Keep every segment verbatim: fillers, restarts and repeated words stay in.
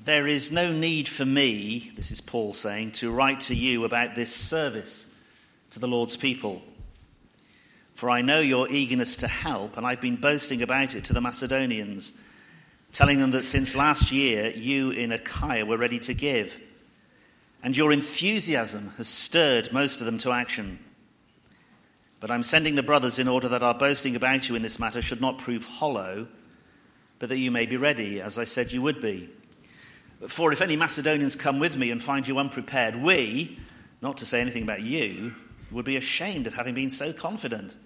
There is no need for me, this is Paul saying, to write to you about this service to the Lord's people. For I know your eagerness to help, and I've been boasting about it to the Macedonians, telling them that since last year you in Achaia were ready to give, and your enthusiasm has stirred most of them to action. But I'm sending the brothers in order that our boasting about you in this matter should not prove hollow, but that you may be ready, as I said you would be. For if any Macedonians come with me and find you unprepared, we, not to say anything about you, would be ashamed of having been so confident.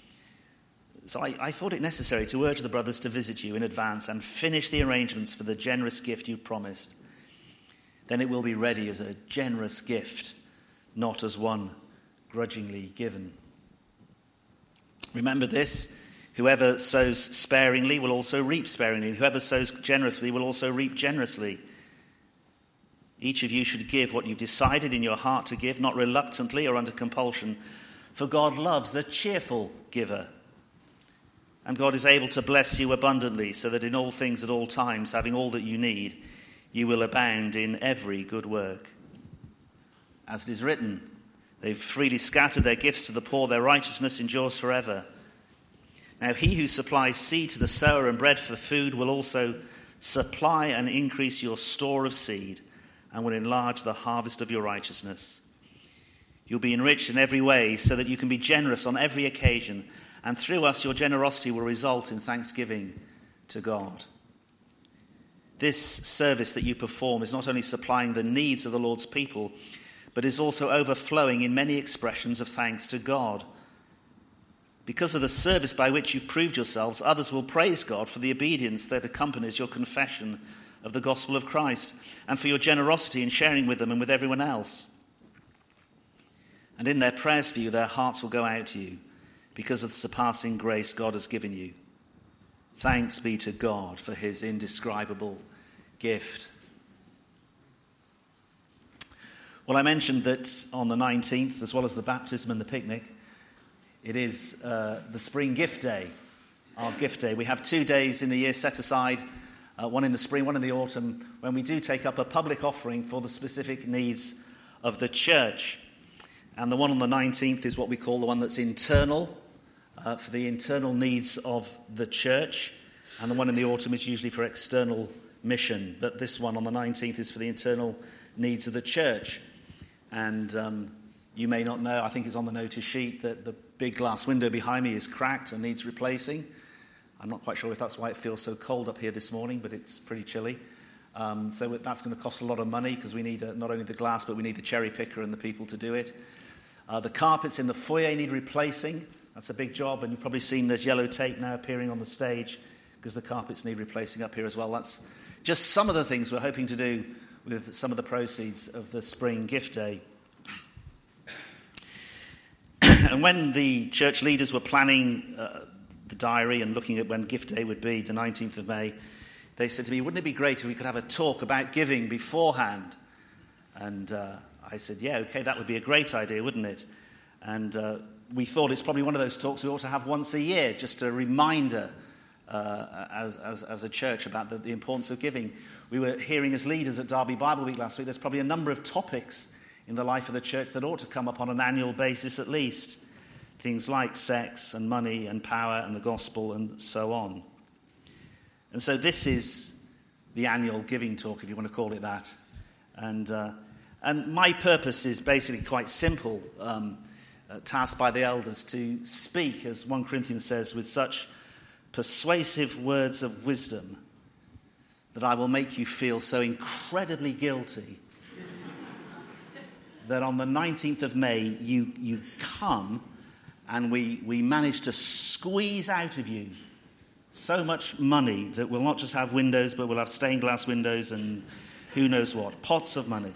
So I, I thought it necessary to urge the brothers to visit you in advance and finish the arrangements for the generous gift you promised. Then it will be ready as a generous gift, not as one grudgingly given. Remember this, whoever sows sparingly will also reap sparingly, and whoever sows generously will also reap generously. Each of you should give what you've decided in your heart to give, not reluctantly or under compulsion, for God loves a cheerful giver. And God is able to bless you abundantly, so that in all things at all times, having all that you need, you will abound in every good work. As it is written, they've freely scattered their gifts to the poor, their righteousness endures forever. Now he who supplies seed to the sower and bread for food will also supply and increase your store of seed, and will enlarge the harvest of your righteousness. You'll be enriched in every way, so that you can be generous on every occasion, and through us your generosity will result in thanksgiving to God. This service that you perform is not only supplying the needs of the Lord's people, but is also overflowing in many expressions of thanks to God. Because of the service by which you've proved yourselves, others will praise God for the obedience that accompanies your confession of the gospel of Christ, and for your generosity in sharing with them and with everyone else. And in their prayers for you, their hearts will go out to you because of the surpassing grace God has given you. Thanks be to God for his indescribable gift. Well, I mentioned that on the nineteenth, as well as the baptism and the picnic, it is uh, the spring gift day, our gift day. We have two days in the year set aside, uh, one in the spring, one in the autumn, when we do take up a public offering for the specific needs of the church. And the one on the nineteenth is what we call the one that's internal, uh, for the internal needs of the church. And the one in the autumn is usually for external mission. But this one on the nineteenth is for the internal needs of the church. And um, you may not know, I think it's on the notice sheet, that the big glass window behind me is cracked and needs replacing. I'm not quite sure if that's why it feels so cold up here this morning, but it's pretty chilly. Um, so that's going to cost a lot of money, because we need uh, not only the glass, but we need the cherry picker and the people to do it. Uh, the carpets in the foyer need replacing. That's a big job, and you've probably seen there's yellow tape now appearing on the stage because the carpets need replacing up here as well. That's just some of the things we're hoping to do with some of the proceeds of the spring gift day. And when the church leaders were planning uh, the diary and looking at when gift day would be, the nineteenth of May, they said to me, wouldn't it be great if we could have a talk about giving beforehand? And uh, I said, yeah, okay, that would be a great idea, wouldn't it? And uh, we thought it's probably one of those talks we ought to have once a year, just a reminder uh, as, as, as a church about the, the importance of giving. We were hearing as leaders at Derby Bible Week last week, there's probably a number of topics in the life of the church that ought to come up on an annual basis at least. Things like sex and money and power and the gospel and so on. And so this is the annual giving talk, if you want to call it that. And uh, and my purpose is basically quite simple, um, uh, tasked by the elders to speak, as First Corinthians says, with such persuasive words of wisdom that I will make you feel so incredibly guilty that on the nineteenth of May you, you come and we, we manage to squeeze out of you so much money that we'll not just have windows, but we'll have stained glass windows and who knows what, pots of money.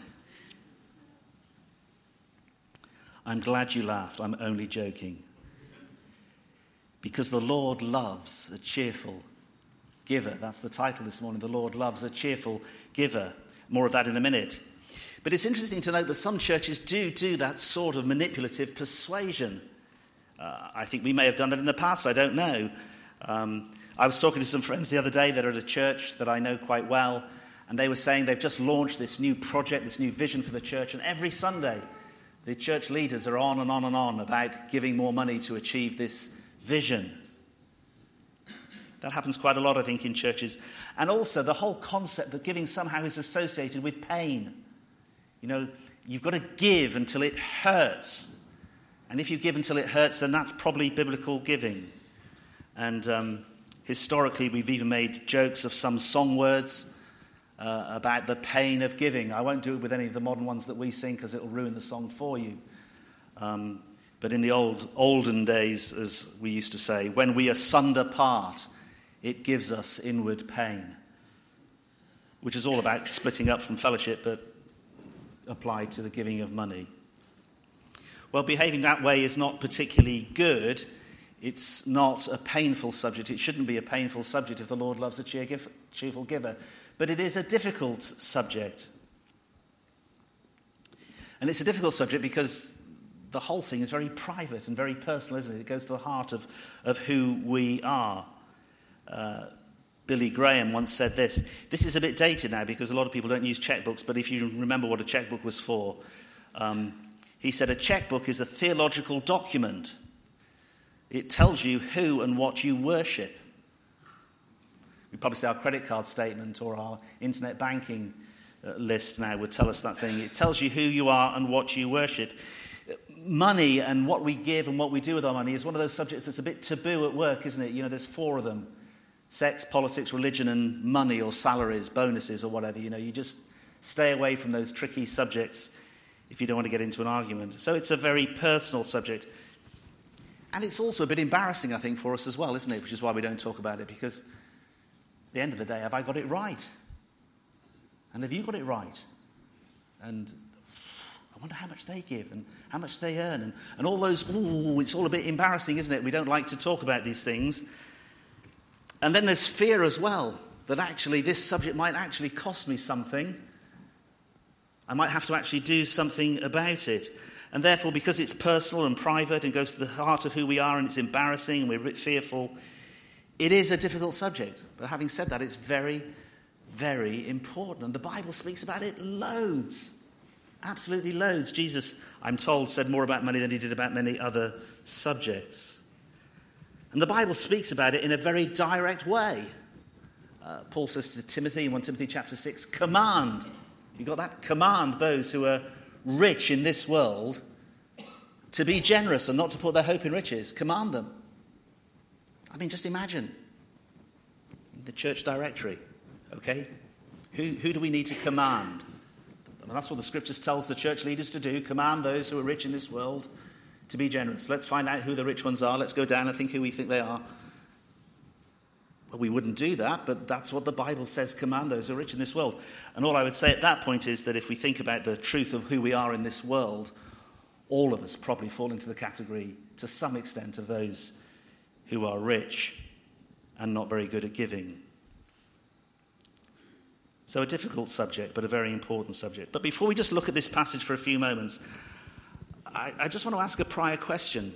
I'm glad you laughed. I'm only joking. Because the Lord loves a cheerful giver. That's the title this morning. The Lord loves a cheerful giver. More of that in a minute. But it's interesting to note that some churches do do that sort of manipulative persuasion. Uh, I think we may have done that in the past. I don't know. Um, I was talking to some friends the other day that are at a church that I know quite well, And they were saying they've just launched this new project, this new vision for the church. And every Sunday, the church leaders are on and on and on about giving more money to achieve this vision. That happens quite a lot, I think, in churches. And also the whole concept that giving somehow is associated with pain. You know, you've got to give until it hurts. And if you give until it hurts, then that's probably biblical giving. And um, historically, we've even made jokes of some song words uh, about the pain of giving. I won't do it with any of the modern ones that we sing because it'll ruin the song for you. Um, but in the old olden days, as we used to say, when we asunder part, it gives us inward pain, which is all about splitting up from fellowship, but applied to the giving of money. Well, behaving that way is not particularly good. It's not a painful subject. It shouldn't be a painful subject if the Lord loves a cheerful giver. But it is a difficult subject. And it's a difficult subject because the whole thing is very private and very personal, isn't it? It goes to the heart of, of who we are. Uh, Billy Graham once said this. This is a bit dated now because a lot of people don't use checkbooks, but if you remember what a checkbook was for, um, he said a checkbook is a theological document. It tells you who and what you worship. We probably say our credit card statement or our internet banking uh, list now would tell us that thing. It tells you who you are and what you worship. Money and what we give and what we do with our money is one of those subjects that's a bit taboo at work, isn't it? You know, there's four of them. Sex, politics, religion, and money or salaries, bonuses or whatever. You know, you just stay away from those tricky subjects if you don't want to get into an argument. So it's a very personal subject. And it's also a bit embarrassing, I think, for us as well, isn't it? Which is why we don't talk about it, because at the end of the day, have I got it right? And have you got it right? And I wonder how much they give and how much they earn. And, and all those, ooh, it's all a bit embarrassing, isn't it? We don't like to talk about these things. And then there's fear as well, that actually this subject might actually cost me something. I might have to actually do something about it. And therefore, because it's personal and private and goes to the heart of who we are and it's embarrassing and we're a bit fearful, it is a difficult subject. But having said that, it's very, very important. And the Bible speaks about it loads. Absolutely loads. Jesus, I'm told, said more about money than he did about many other subjects. And the Bible speaks about it in a very direct way. Uh, Paul says to Timothy in First Timothy chapter six, command. You got that? Command those who are rich in this world to be generous and not to put their hope in riches. Command them. I mean, just imagine. The church directory, okay? Who, who do we need to command? And that's what the scriptures tells the church leaders to do. Command those who are rich in this world to be generous. Let's find out who the rich ones are. Let's go down and think who we think they are. Well, we wouldn't do that, but that's what the Bible says, command those who are rich in this world. And all I would say at that point is that if we think about the truth of who we are in this world, all of us probably fall into the category, to some extent, of those who are rich and not very good at giving. So a difficult subject, but a very important subject. But before we just look at this passage for a few moments, I, I just want to ask a prior question.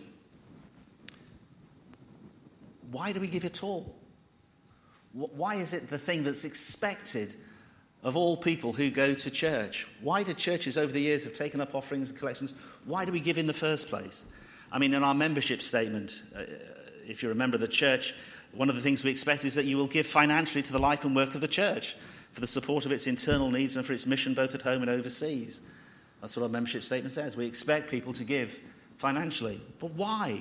Why do we give at all? Why is it the thing that's expected of all people who go to church? Why do churches over the years have taken up offerings and collections? Why do we give in the first place? I mean, in our membership statement, uh, if you're a member of the church, one of the things we expect is that you will give financially to the life and work of the church for the support of its internal needs and for its mission both at home and overseas. That's what our membership statement says. We expect people to give financially. But why?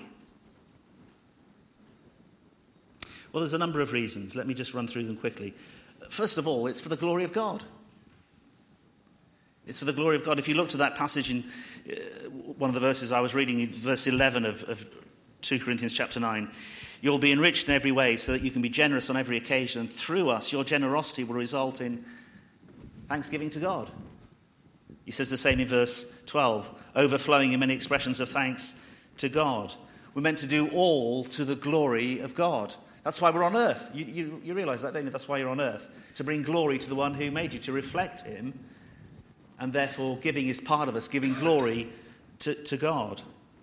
Well, there's a number of reasons. Let me just run through them quickly. First of all, it's for the glory of God. It's for the glory of God. If you look to that passage in uh, one of the verses I was reading, in verse eleven of, of two Corinthians chapter nine, you'll be enriched in every way so that you can be generous on every occasion. And through us, your generosity will result in thanksgiving to God. He says the same in verse twelve, overflowing in many expressions of thanks to God. We're meant to do all to the glory of God. That's why we're on earth. You, you, you realise that, don't you? That's why you're on earth. To bring glory to the one who made you, to reflect him. And therefore, giving is part of us, giving glory to, to God.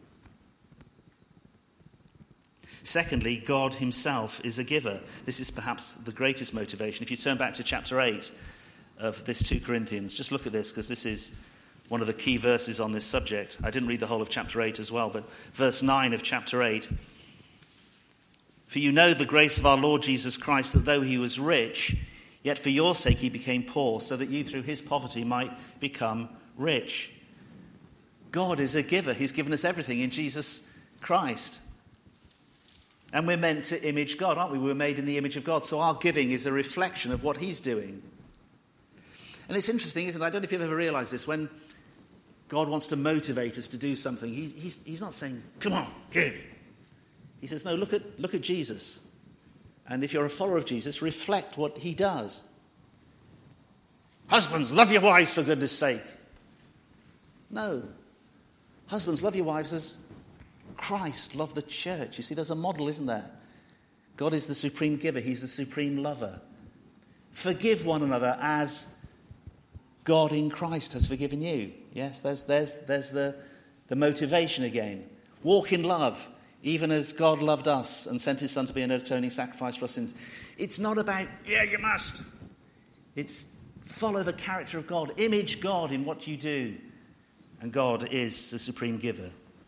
Secondly, God himself is a giver. This is perhaps the greatest motivation. If you turn back to chapter eight of this two Corinthians. Just look at this, because this is one of the key verses on this subject. I didn't read the whole of chapter eight as well, but verse nine of chapter eight. For you know the grace of our Lord Jesus Christ, that though he was rich, yet for your sake he became poor, so that you through his poverty might become rich. God is a giver. He's given us everything in Jesus Christ. And we're meant to image God, aren't we? We were made in the image of God. So our giving is a reflection of what he's doing. And it's interesting, isn't it? I don't know if you've ever realised this. When God wants to motivate us to do something, he's, he's, he's not saying, come on, give. He says, no, look at, look at Jesus. And if you're a follower of Jesus, reflect what he does. Husbands, love your wives for goodness sake. No. Husbands, love your wives as Christ loved the church. You see, there's a model, isn't there? God is the supreme giver. He's the supreme lover. Forgive one another as God in Christ has forgiven you. Yes, there's, there's, there's the, the motivation again. Walk in love, even as God loved us and sent his son to be an atoning sacrifice for our sins. It's not about, yeah, you must. It's follow the character of God. Image God in what you do. And God is the supreme giver.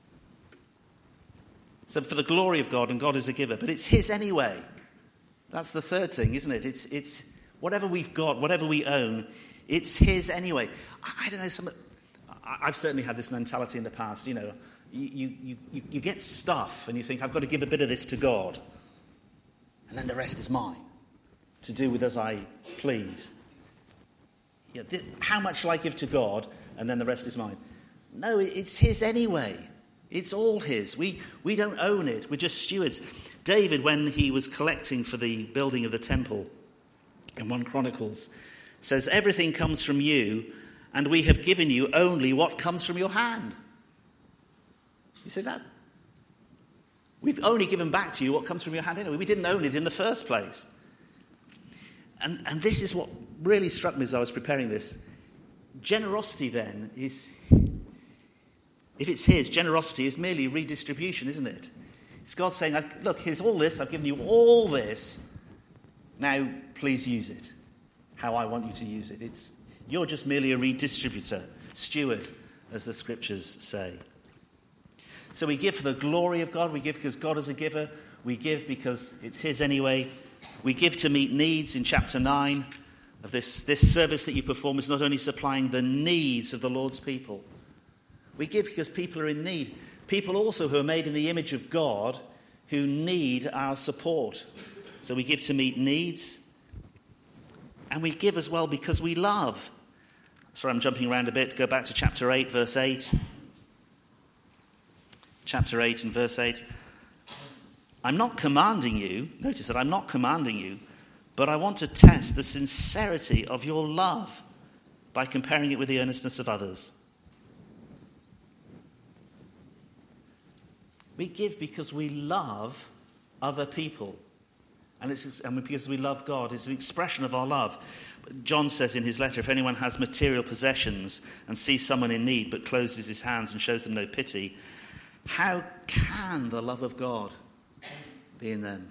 So for the glory of God, and God is a giver, but it's his anyway. That's the third thing, isn't it? It's it's whatever we've got, whatever we own, it's his anyway. I, I don't know, some, I, I've certainly had this mentality in the past, you know, you, you, you, you get stuff and you think, I've got to give a bit of this to God, and then the rest is mine, to do with as I please. You know, th- how much shall I give to God, and then the rest is mine? No, it's his anyway. It's all his. We we don't own it. We're just stewards. David, when he was collecting for the building of the temple, in First Chronicles, says, everything comes from you, and we have given you only what comes from your hand. You see that? We've only given back to you what comes from your hand anyway. We didn't own it in the first place. And, and this is what really struck me as I was preparing this. Generosity then is... If it's his, generosity is merely redistribution, isn't it? It's God saying, look, here's all this, I've given you all this. Now, please use it how I want you to use it. It's You're just merely a redistributor, steward, as the scriptures say. So we give for the glory of God. We give because God is a giver. We give because it's his anyway. We give to meet needs. In chapter nine of this, this service that you perform is not only supplying the needs of the Lord's people. We give because people are in need. People also who are made in the image of God who need our support. So we give to meet needs. And we give as well because we love. Sorry, I'm jumping around a bit. Go back to chapter eight, verse eight. Chapter eight and verse eight. I'm not commanding you, notice that I'm not commanding you, but I want to test the sincerity of your love by comparing it with the earnestness of others. We give because we love other people. And, it's, and because we love God. It's an expression of our love. John says in his letter, if anyone has material possessions and sees someone in need but closes his hands and shows them no pity, how can the love of God be in them?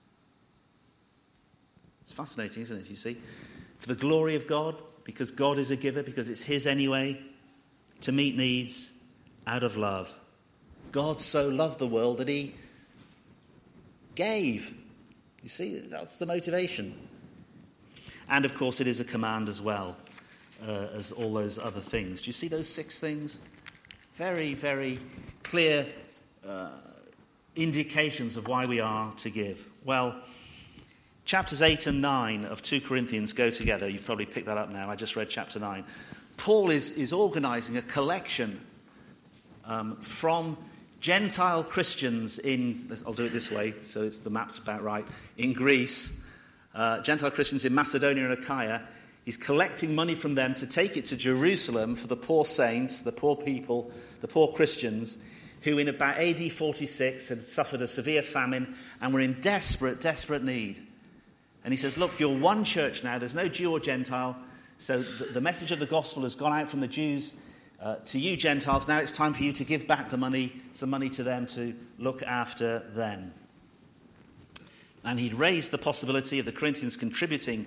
It's fascinating, isn't it, you see? For the glory of God, because God is a giver, because it's his anyway, to meet needs out of love. God so loved the world that he gave. You see, that's the motivation. And, of course, it is a command as well uh, as all those other things. Do you see those six things? Very, very clear uh, indications of why we are to give. Well, chapters eight and nine of two Corinthians go together. You've probably picked that up now. I just read chapter nine. Paul is, is organising a collection um, from Gentile Christians in, I'll do it this way, so it's the map's about right, in Greece, uh, Gentile Christians in Macedonia and Achaia. He's collecting money from them to take it to Jerusalem for the poor saints, the poor people, the poor Christians, who in about A D forty-six had suffered a severe famine and were in desperate, desperate need. And he says, look, you're one church now, there's no Jew or Gentile, so the, the message of the gospel has gone out from the Jews Uh, to you Gentiles. Now it's time for you to give back the money, some money to them to look after them. And he'd raised the possibility of the Corinthians contributing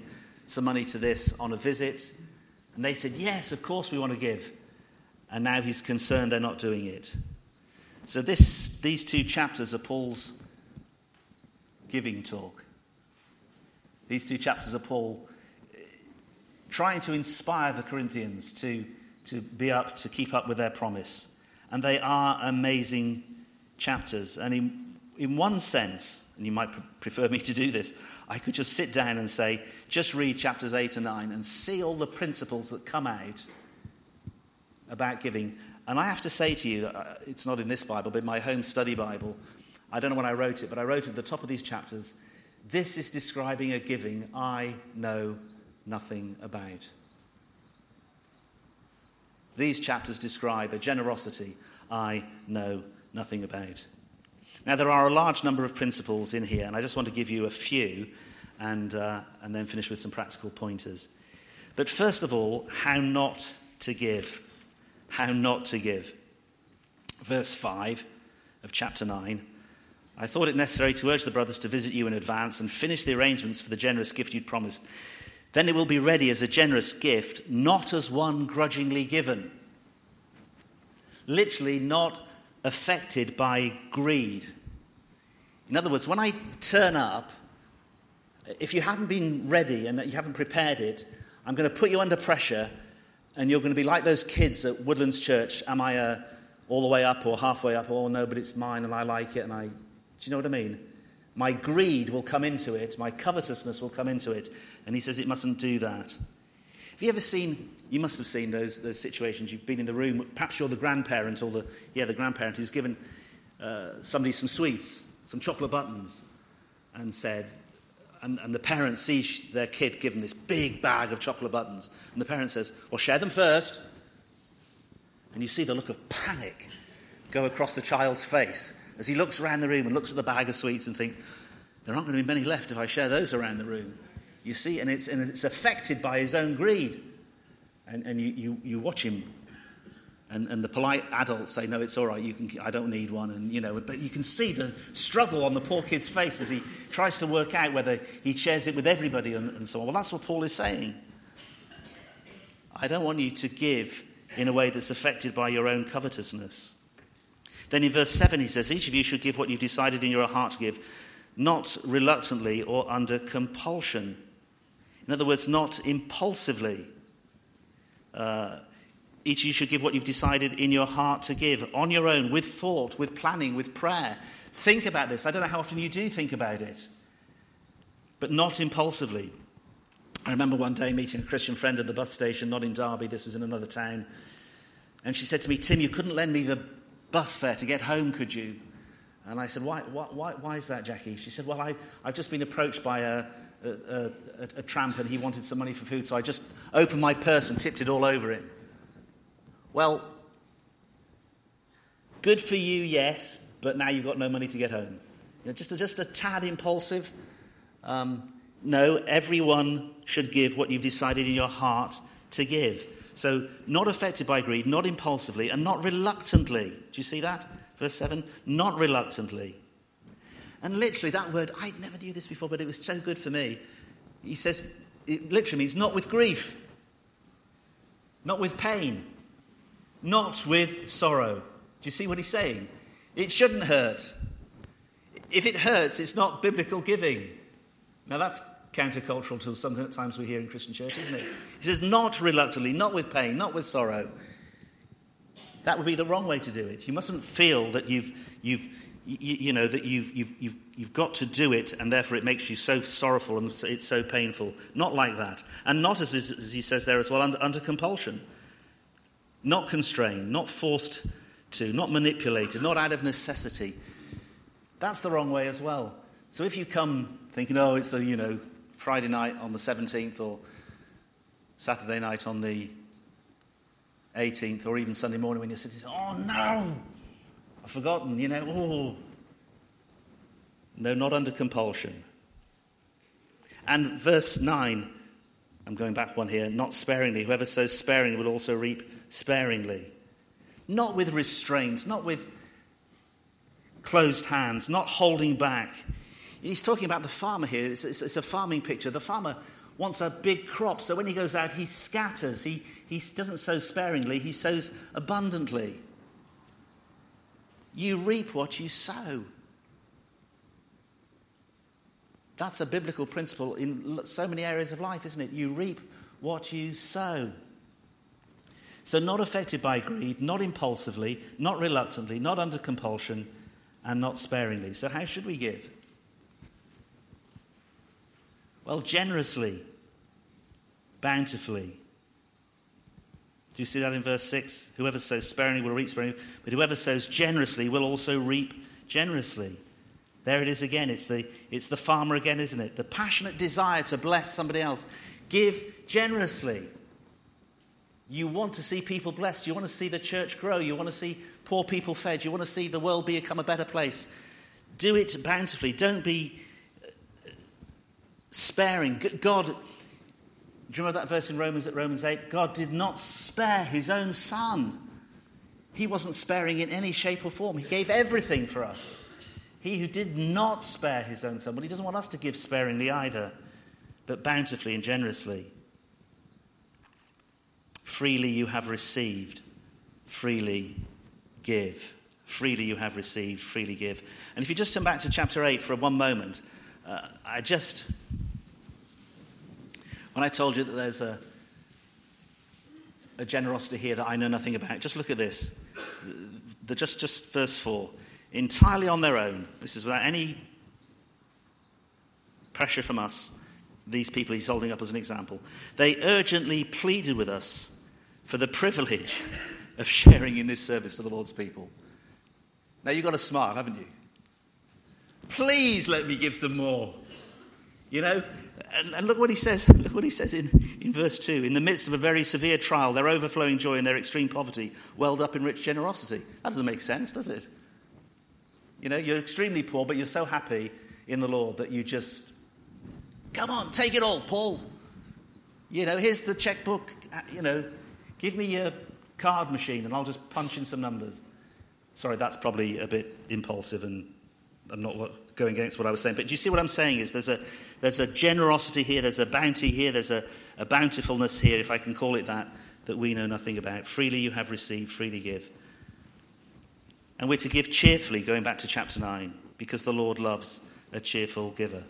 some money to this on a visit. And they said, yes, of course we want to give. And now he's concerned they're not doing it. So this, these two chapters are Paul's giving talk. These two chapters are Paul trying to inspire the Corinthians to, to be up, to keep up with their promise. And they are amazing chapters. And in, in one sense, and you might prefer me to do this, I could just sit down and say, just read chapters eight and nine and see all the principles that come out about giving. And I have to say to you, it's not in this Bible, but in my home study Bible, I don't know when I wrote it, but I wrote at the top of these chapters, this is describing a giving I know nothing about. These chapters describe a generosity I know nothing about. Now, there are a large number of principles in here, and I just want to give you a few and, uh, and then finish with some practical pointers. But first of all, how not to give. How not to give. Verse five of chapter nine. I thought it necessary to urge the brothers to visit you in advance and finish the arrangements for the generous gift you'd promised. Then it will be ready as a generous gift, not as one grudgingly given. Literally not affected by greed. In other words, when I turn up, if you haven't been ready and you haven't prepared it, I'm going to put you under pressure and you're going to be like those kids at Woodlands Church. Am I uh, all the way up or halfway up? Oh, no, but it's mine and I like it. And I, do you know what I mean? My greed will come into it. My covetousness will come into it. And he says it mustn't do that. Have you ever seen, you must have seen those those situations. You've been in the room, perhaps you're the grandparent or the, yeah, the grandparent who's given uh, somebody some sweets, some chocolate buttons, and said, and, and the parent sees their kid given this big bag of chocolate buttons, and the parent says, well, share them first. And you see the look of panic go across the child's face as he looks around the room and looks at the bag of sweets and thinks, there aren't going to be many left if I share those around the room. You see, and it's and it's affected by his own greed. And and you, you, you watch him, and, and the polite adults say, no, it's all right, you can, I don't need one. And, you know, but you can see the struggle on the poor kid's face as he tries to work out whether he shares it with everybody and, and so on. Well, that's what Paul is saying. I don't want you to give in a way that's affected by your own covetousness. Then in verse seven he says, each of you should give what you've decided in your heart to give, not reluctantly or under compulsion. In other words, not impulsively. Uh, each of you should give what you've decided in your heart to give, on your own, with thought, with planning, with prayer. Think about this. I don't know how often you do think about it, but not impulsively. I remember one day meeting a Christian friend at the bus station, not in Derby, this was in another town, and she said to me, Tim, you couldn't lend me the bus fare to get home, could you? And I said, why, why, why is that, Jackie? She said, well, I, I've just been approached by a, a, a, a tramp and he wanted some money for food, so I just opened my purse and tipped it all over him. Well, good for you, yes, but now you've got no money to get home. You know, just, a, just a tad impulsive. Um, no, everyone should give what you've decided in your heart to give. So not affected by greed, not impulsively, and not reluctantly. Do you see that? Verse seven, not reluctantly. And literally that word, I never knew this before, but it was so good for me. He says, it literally means not with grief, not with pain, not with sorrow. Do you see what he's saying? It shouldn't hurt. If it hurts, it's not biblical giving. Now that's countercultural to something at times we hear in Christian church, isn't it? He says, not reluctantly, not with pain, not with sorrow. That would be the wrong way to do it. You mustn't feel that you've, you've, you, you know, that you've, you've, you've, you've got to do it, and therefore it makes you so sorrowful and it's so painful. Not like that, and not as, as he says there as well, under, under compulsion, not constrained, not forced to, not manipulated, not out of necessity. That's the wrong way as well. So if you come thinking, oh, it's the you know Friday night on the seventeenth or Saturday night on the eighteenth, or even Sunday morning when you're sitting, oh no, I've forgotten, you know, oh. No, not under compulsion. And verse nine, I'm going back one here, not sparingly. Whoever sows sparingly will also reap sparingly. Not with restraint, not with closed hands, not holding back. He's talking about the farmer here. It's, it's, it's a farming picture. The farmer, wants a big crop. So when he goes out, he scatters. He, he doesn't sow sparingly, he sows abundantly. You reap what you sow. That's a biblical principle in so many areas of life, isn't it? You reap what you sow. So not affected by greed, not impulsively, not reluctantly, not under compulsion, and not sparingly. So how should we give? Well, generously, bountifully. Do you see that in verse six? Whoever sows sparingly will reap sparingly, but whoever sows generously will also reap generously. There it is again. It's the, it's the farmer again, isn't it? The passionate desire to bless somebody else. Give generously. You want to see people blessed. You want to see the church grow. You want to see poor people fed. You want to see the world become a better place. Do it bountifully. Don't be sparing. God, do you remember that verse in Romans at Romans eight? God did not spare his own son. He wasn't sparing in any shape or form. He gave everything for us. He who did not spare his own son, well, he doesn't want us to give sparingly either, but bountifully and generously. Freely you have received, freely give. Freely you have received, freely give. And if you just turn back to chapter eight for one moment, uh, I just... When I told you that there's a, a generosity here that I know nothing about, just look at this. The, just, just verse four. Entirely on their own, this is without any pressure from us, these people he's holding up as an example. They urgently pleaded with us for the privilege of sharing in this service to the Lord's people. Now you've got to smile, haven't you? Please let me give some more. You know? And, and look what he says. Look what he says in, in verse two. In the midst of a very severe trial, their overflowing joy and their extreme poverty welled up in rich generosity. That doesn't make sense, does it? You know, you're extremely poor, but you're so happy in the Lord that you just, come on, take it all, Paul. You know, here's the checkbook. You know, give me your card machine and I'll just punch in some numbers. Sorry, that's probably a bit impulsive and I'm not what, going against what I was saying. But do you see what I'm saying is there's a there's a generosity here, there's a bounty here, there's a, a bountifulness here, if I can call it that, that we know nothing about. Freely you have received, freely give. And we're to give cheerfully, going back to chapter nine, because the Lord loves a cheerful giver.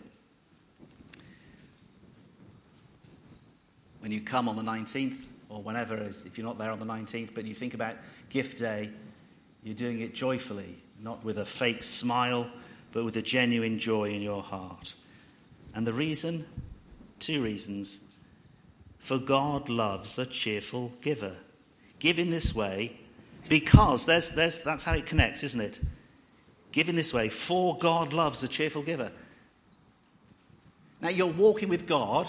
When you come on the nineteenth, or whenever, if you're not there on the nineteenth, but you think about gift day, you're doing it joyfully, not with a fake smile, but with a genuine joy in your heart. And the reason? Two reasons. For God loves a cheerful giver. Give in this way, because there's, there's, that's how it connects, isn't it? Give in this way, for God loves a cheerful giver. Now you're walking with God,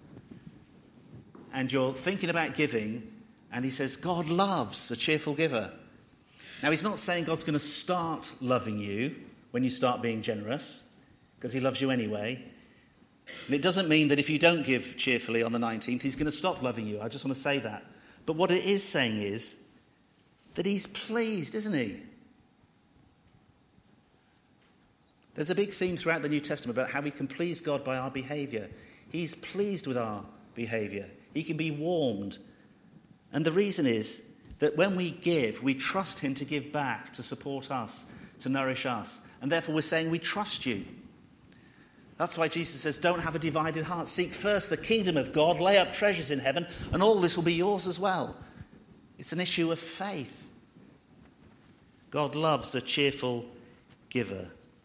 and you're thinking about giving, and he says, God loves a cheerful giver. Now, he's not saying God's going to start loving you when you start being generous, because he loves you anyway. And it doesn't mean that if you don't give cheerfully on the nineteenth, he's going to stop loving you. I just want to say that. But what it is saying is that he's pleased, isn't he? There's a big theme throughout the New Testament about how we can please God by our behaviour. He's pleased with our behaviour. He can be warmed. And the reason is that when we give, we trust him to give back, to support us, to nourish us. And therefore we're saying we trust you. That's why Jesus says, don't have a divided heart. Seek first the kingdom of God, lay up treasures in heaven, and all this will be yours as well. It's an issue of faith. God loves a cheerful giver.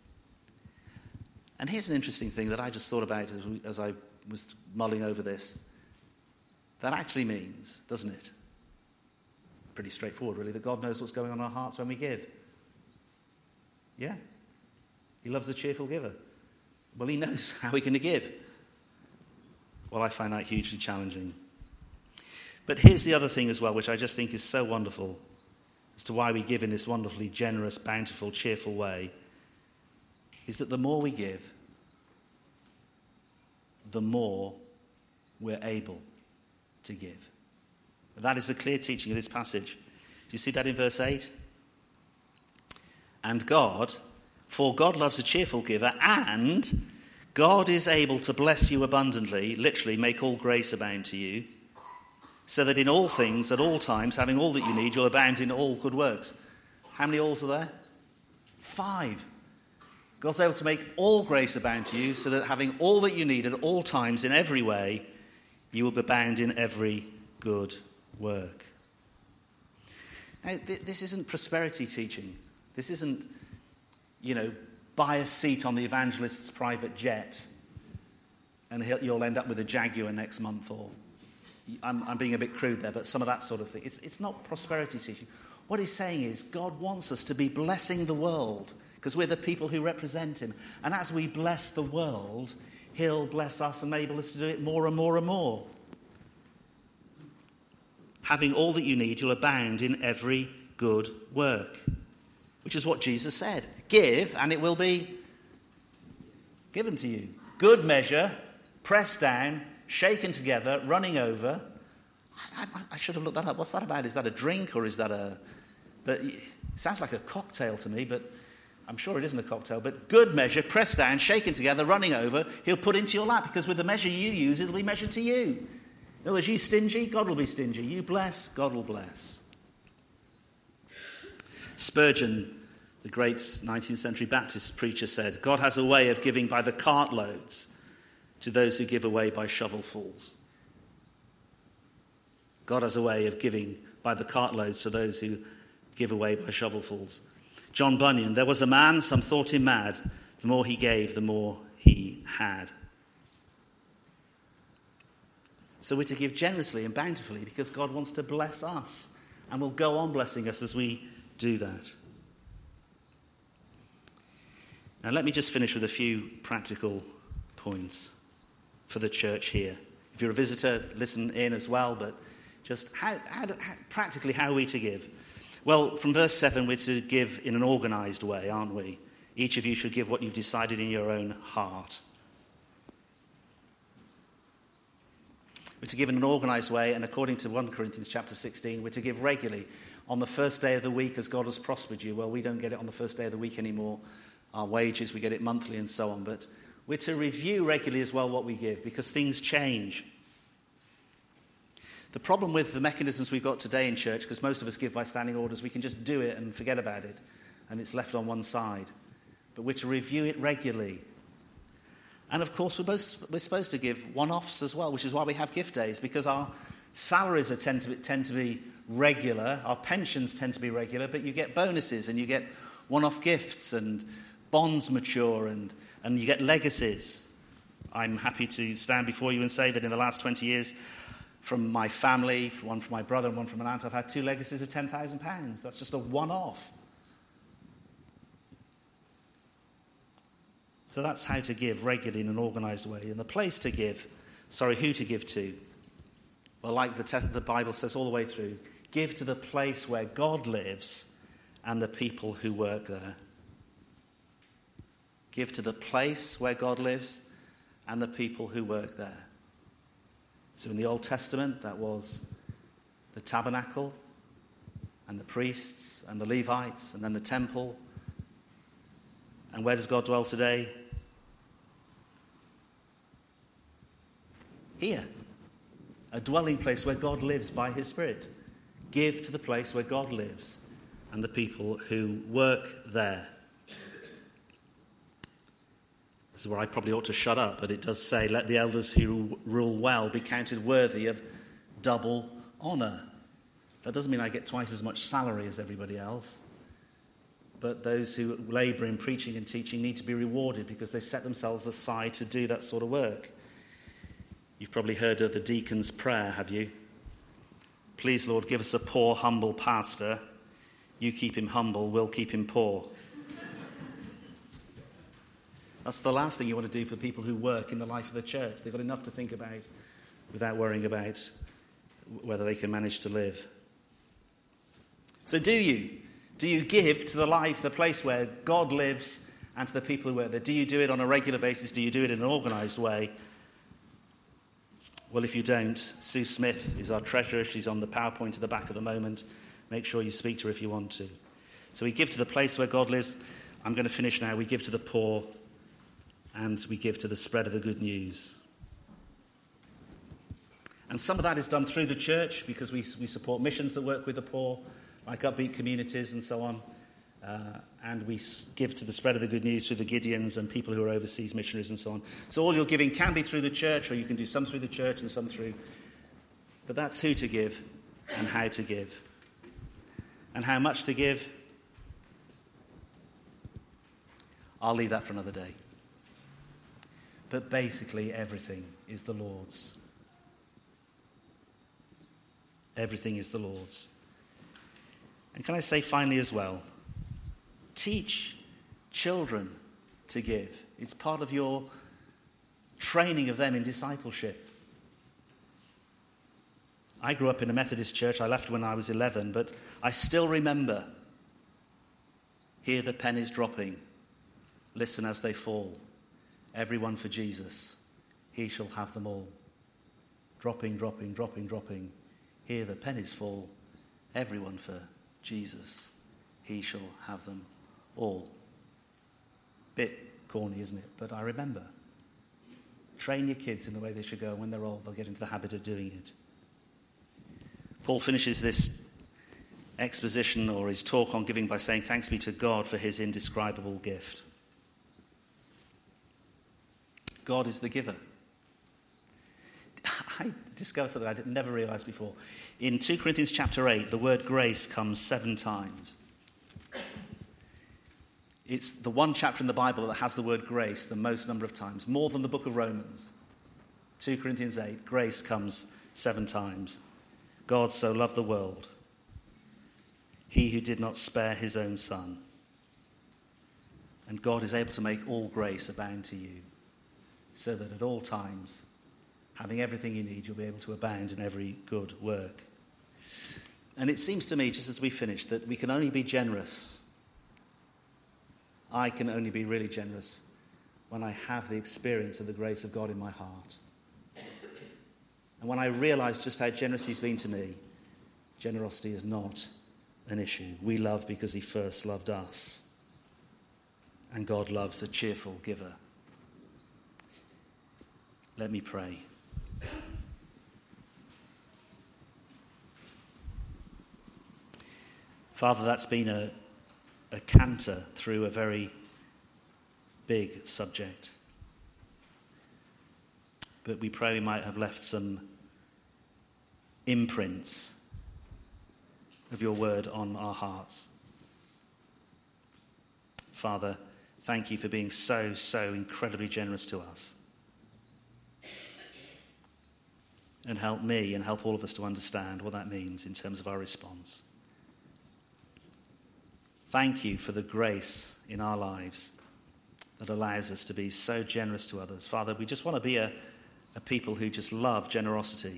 And here's an interesting thing that I just thought about as, we, as I was mulling over this. That actually means, doesn't it? Pretty straightforward, really, that God knows what's going on in our hearts when we give. Yeah. He loves a cheerful giver. Well, he knows how we're going to give. Well, I find that hugely challenging. But here's the other thing as well, which I just think is so wonderful, as to why we give in this wonderfully generous, bountiful, cheerful way, is that the more we give, the more we're able to give. That is the clear teaching of this passage. Do you see that in verse eight? And God, for God loves a cheerful giver, and God is able to bless you abundantly, literally make all grace abound to you, so that in all things, at all times, having all that you need, you'll abound in all good works. How many alls are there? Five. God's able to make all grace abound to you, so that having all that you need at all times in every way, you will abound in every good work. Now, th- this isn't prosperity teaching. This isn't, you know, buy a seat on the evangelist's private jet and he'll, you'll end up with a Jaguar next month, or I'm, I'm being a bit crude there, but some of that sort of thing. It's, it's not prosperity teaching. What he's saying is God wants us to be blessing the world because we're the people who represent him. And as we bless the world, he'll bless us and enable us to do it more and more and more. Having all that you need, you'll abound in every good work, which is what Jesus said. Give, and it will be given to you. Good measure, pressed down, shaken together, running over. I, I, I should have looked that up. What's that about? Is that a drink or is that a... But it sounds like a cocktail to me, but I'm sure it isn't a cocktail. But good measure, pressed down, shaken together, running over, he'll put into your lap, because with the measure you use, it'll be measured to you. In other words, you stingy, God will be stingy. You bless, God will bless. Spurgeon, the great nineteenth century Baptist preacher, said, God has a way of giving by the cartloads to those who give away by shovelfuls. God has a way of giving by the cartloads to those who give away by shovelfuls. John Bunyan, there was a man, some thought him mad. The more he gave, the more he had. So we're to give generously and bountifully because God wants to bless us and will go on blessing us as we do that. Now let me just finish with a few practical points for the church here. If you're a visitor, listen in as well, but just how, how, how practically how are we to give? Well, from verse seven, we're to give in an organised way, aren't we? Each of you should give what you've decided in your own heart. We're to give in an organised way, and according to First Corinthians chapter sixteen, we're to give regularly on the first day of the week as God has prospered you. Well, we don't get it on the first day of the week anymore. Our wages, we get it monthly and so on. But we're to review regularly as well what we give because things change. The problem with the mechanisms we've got today in church, because most of us give by standing orders, we can just do it and forget about it, and it's left on one side. But we're to review it regularly. And of course, we're, both, we're supposed to give one-offs as well, which is why we have gift days, because our salaries are tend to be, tend to be regular, our pensions tend to be regular, but you get bonuses and you get one-off gifts and bonds mature and, and you get legacies. I'm happy to stand before you and say that in the last twenty years, from my family, one from my brother and one from an aunt, I've had two legacies of ten thousand pounds. That's just a one-off. So that's how to give regularly in an organised way. And the place to give, sorry, who to give to. Well, like the, te- the Bible says all the way through, give to the place where God lives and the people who work there. Give to the place where God lives and the people who work there. So in the Old Testament, that was the tabernacle and the priests and the Levites and then the temple. And where does God dwell today? Here. A dwelling place where God lives by his Spirit. Give to the place where God lives and the people who work there. This is where I probably ought to shut up, but it does say, let the elders who rule well be counted worthy of double honour. That doesn't mean I get twice as much salary as everybody else. But those who labour in preaching and teaching need to be rewarded because they've set themselves aside to do that sort of work. You've probably heard of the deacon's prayer, have you? Please, Lord, give us a poor, humble pastor. You keep him humble, we'll keep him poor. That's the last thing you want to do for people who work in the life of the church. They've got enough to think about without worrying about whether they can manage to live. So do you? Do you give to the life, the place where God lives and to the people who work there? Do you do it on a regular basis? Do you do it in an organised way? Well, if you don't, Sue Smith is our treasurer. She's on the PowerPoint at the back at the moment. Make sure you speak to her if you want to. So we give to the place where God lives. I'm going to finish now. We give to the poor. and we give to the spread of the good news. And some of that is done through the church because we, we support missions that work with the poor, like Upbeat Communities and so on. Uh, and we give to the spread of the good news through the Gideons and people who are overseas missionaries and so on. So all your giving can be through the church, or you can do some through the church and some through. But that's who to give and how to give. And how much to give, I'll leave that for another day. But basically everything is the Lord's. Everything is the Lord's. And can I say finally as well, teach children to give. It's part of your training of them in discipleship. I grew up in a Methodist church. I left when I was eleven, but I still remember, hear the pennies dropping, listen as they fall. Everyone for Jesus, he shall have them all. Dropping, dropping, dropping, dropping. Hear the pennies fall. Everyone for Jesus, he shall have them all. Bit corny, isn't it? But I remember. Train your kids in the way they should go, and when they're old, they'll get into the habit of doing it. Paul finishes this exposition or his talk on giving by saying, thanks be to God for his indescribable gift. God is the giver. I discovered something I never realized before. In Second Corinthians chapter eight, the word grace comes seven times. It's the one chapter in the Bible that has the word grace the most number of times, more than the book of Romans. Second Corinthians eight, grace comes seven times. God so loved the world, he who did not spare his own son. And God is able to make all grace abound to you, so that at all times, having everything you need, you'll be able to abound in every good work. And it seems to me, just as we finish, that we can only be generous. I can only be really generous when I have the experience of the grace of God in my heart. And when I realise just how generous he's been to me, generosity is not an issue. We love because he first loved us. And God loves a cheerful giver. Let me pray. Father, that's been a, a canter through a very big subject. But we pray we might have left some imprints of your word on our hearts. Father, thank you for being so, so incredibly generous to us. And help me and help all of us to understand what that means in terms of our response. Thank you for the grace in our lives that allows us to be so generous to others. Father, we just want to be a, a people who just love generosity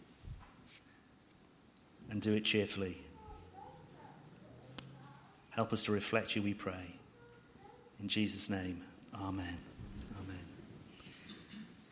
and do it cheerfully. Help us to reflect you, we pray. In Jesus' name, amen.